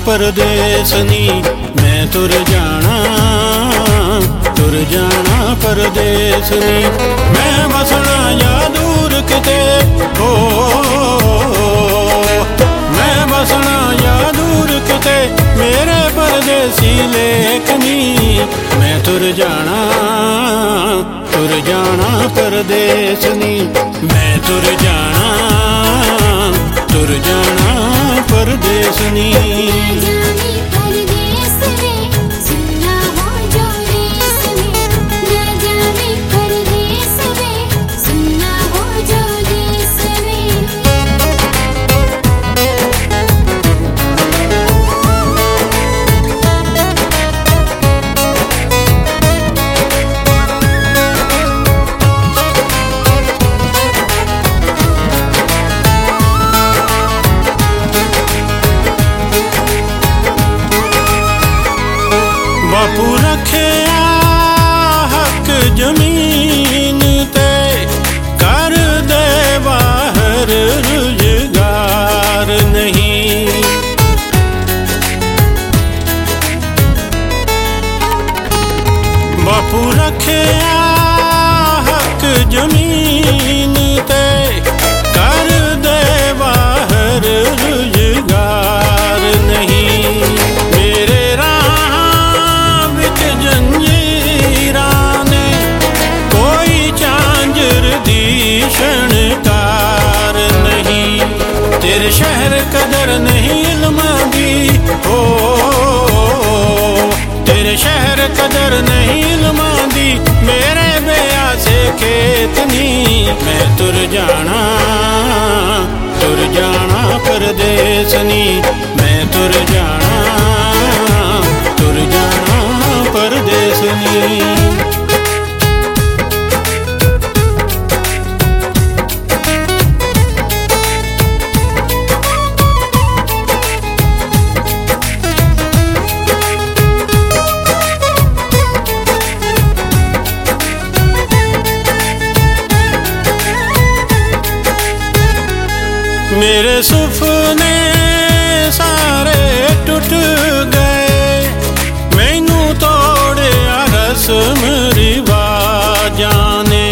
परदेस नी, मैं तुर जाना परदेस नी। मैं बसना या दूर किते हो, मैं बसना या दूर किते मेरे परदेसी लेखनी। मैं तुर जाना परदेस नी, मैं तुर जाना परदेस नी। बापू रखे हक जमीन ते, कर दे बाहर रुजगार नहीं। बापू रखे हक जमीन ते, कर दे बाहर रुजगार नहीं। मेरे शणकार नहीं, तेरे शहर कदर नहीं इल्मां दी हो, तेरे शहर कदर नहीं इल्मां दी मेरे बेया से खेतनी। मैं तुर जाना परदेस नी, मैं तुर जाना परदेस नी। मेरे सुपने सारे टूट गए, मैनू तोड़िया रस्म रिवाजां ने।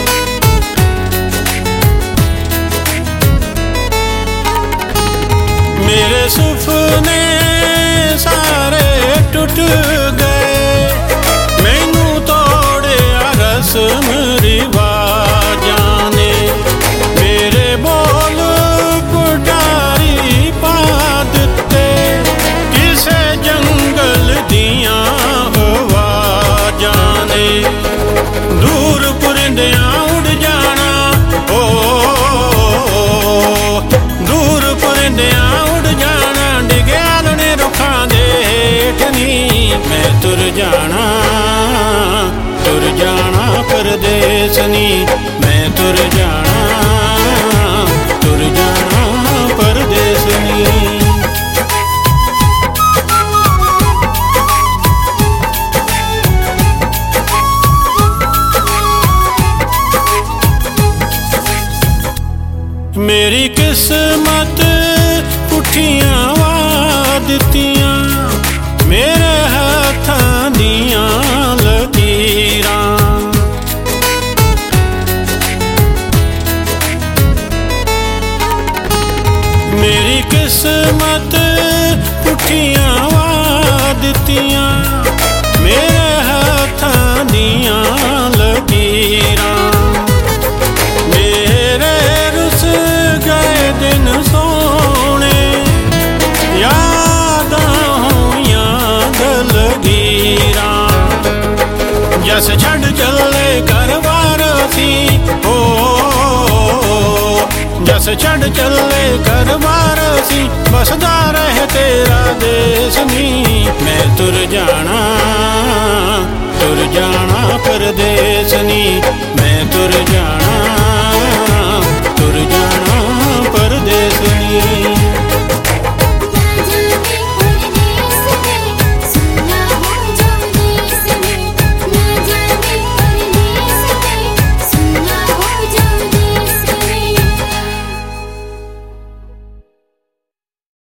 मेरे सुपने सारे टूट गए, मैनू तोड़िया रस्म रिवाजां ने। मेरे बोल दूर पुरिंदियां उड़ जाना हो, दूर पुरिंदियां उड़ जाना डिग्याल ने रुखां दे हेठनी। मैं तुर जाना परदेस नी, मैं तुर जाना परदेस नी। मेरी किस्मत पुठियां वादतियां, मेरे हत्थां दियां लकीरां। मेरी किस्मत पुठियां वादतियां, मेरे हत्थां दियां लकीरां। दिन सोने यादां होइयां दलगीरां, जस छड़ चले घरबार सी हो, जस छड़ चले घरबार सी बसदा रहे तेरा देस नी। मैं तुर जाना परदेस नी, मैं तुर जाना